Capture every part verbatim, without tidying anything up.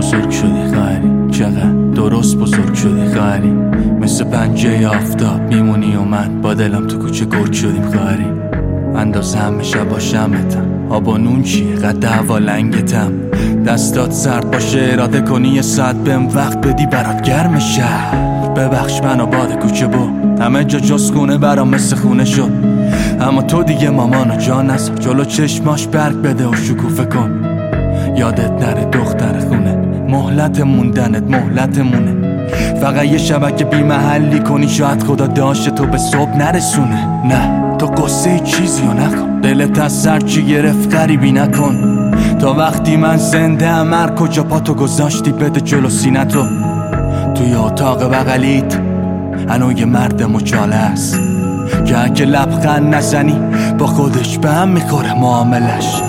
بزرگ شدی خیلی، چقدر درست بزرگ شدی خیلی. مثل پنجه آفتاب میمونی و من با دلم تو کوچه گرد شدیم خیلی. اندازه همه شب باشمتم، آب و نون چیه قد هوا لنگتم. دستات سرد باشه اراده کنی یه ساعت بهم وقت بدی برات گرم شهر. ببخش منو باد کوچه با همه جا جز خونه برام مثل خونه شد. اما تو دیگه مامانو جا نذار، جلو چشماش برگ بده و شکوفه کن. یادت نره دختر خونه، مهلت موندنت مهلتمونه. فقط یه شبکه بی محلی کنی شاید خدا داشت تو به صبح نرسونه. نه تو قصه چیزی رو نکن، دلت از سر چی گرفت غریبی نکن. تا وقتی من زنده ام هر کجا پاتو گذاشتی بده جلو سینتو. توی اتاق بغلیت هنو یه مرد مچاله است که اگه لبخند نزنی با خودش به هم میخوره معاملش.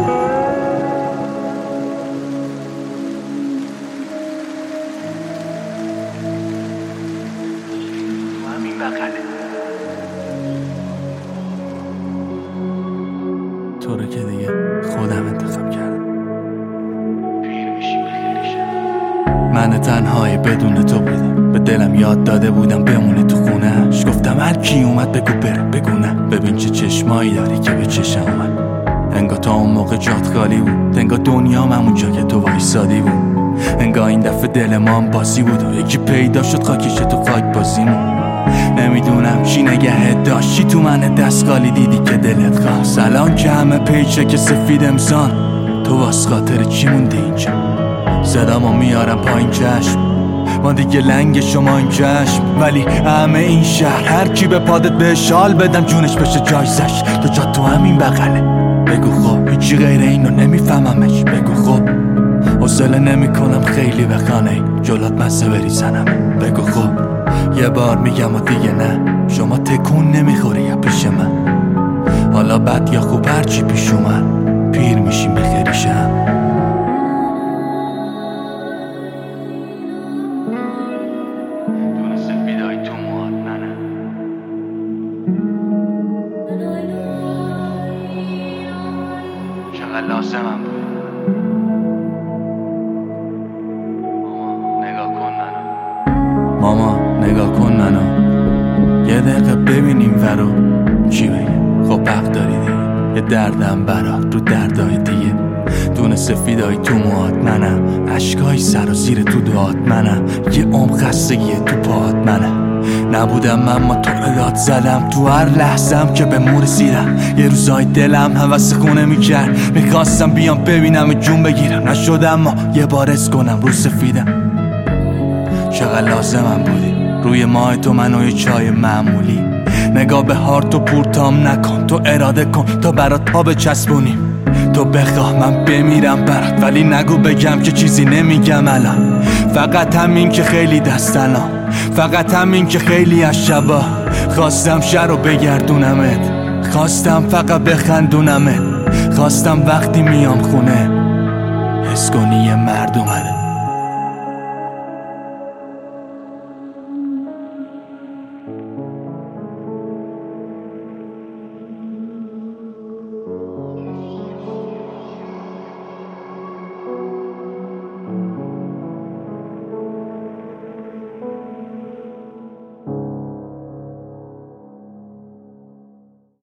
تو رو که دیگه خودم انتخاب کردم. من تنهایی بدون تو بودم، به دلم یاد داده بودم بمونه تو خونهش. گفتم هر کی اومد بگو بره بگو نه، ببین چه چشمایی داری که به چشم اومد. انگار تا اون موقع جات خالی بود، انگار دنیام همونجا که تو وایسادی بود. انگار این دفعه دل ما هم بازی بود و یکی پیدا شد خاکیشه تو خاک بازیمون. نمیدونم چی نگهت داشتی تو من دست خالی دیدی که دلت خواست. الان که همه پیچه که سفید امزان تو واس خاطر چی مونده اینجا؟ صدامو میارم پایین چشم، ما دیگه لنگ شما این چشم. ولی همه این شهر هر کی به پادت به شال بدم جونش بشه جایزش. تو جا تو همین بغله بگو خب، هیچی غیر اینو نمیفهممش بگو خب. حوصله نمی کنم خیلی به خانه جلات مزه بریزنم بگو خب. یه بار میگم و دیگه نه، شما تکون نمیخوری یا پیش من. حالا بد یا خوب هرچی پیش اومد پیر میشیم بخیری شم. دونه سفیدای تو موهات منم، چقدر لازمم بود. ماما نگاه کن منو، یه دقیقه ببینیم ورو چی بگه. خب حق داری دیگه، یه دردم برات رو دردای دیگه. دونه سفیدای تو موهات منم، عشقای سر و زیر تو دعات منم. یه عمق خستگی تو پاهات منم. نبودم من ما تو رو داد زدم تو هر لحظم که به مور رسیدم. یه روزای دلم هوس خونه میکرد، میخواستم بیام ببینم جون بگیرم. نشدم ما یه بار اس کنم رو سفیدم. چقدر لازمم بودی روی ماه تو منو یه چای معمولی. نگاه به هارت و پورتام نکن، تو اراده کن تا برات پا بچسبونیم. تو بخواه من بمیرم برات ولی نگو بگم که چیزی نمیگم الان. فقط همین که خیلی دستنام، فقط همین که خیلی از شبا خواستم شهر رو بگردونمت. خواستم فقط بخندونمت، خواستم وقتی میام خونه حس کنی یه مرد اومده.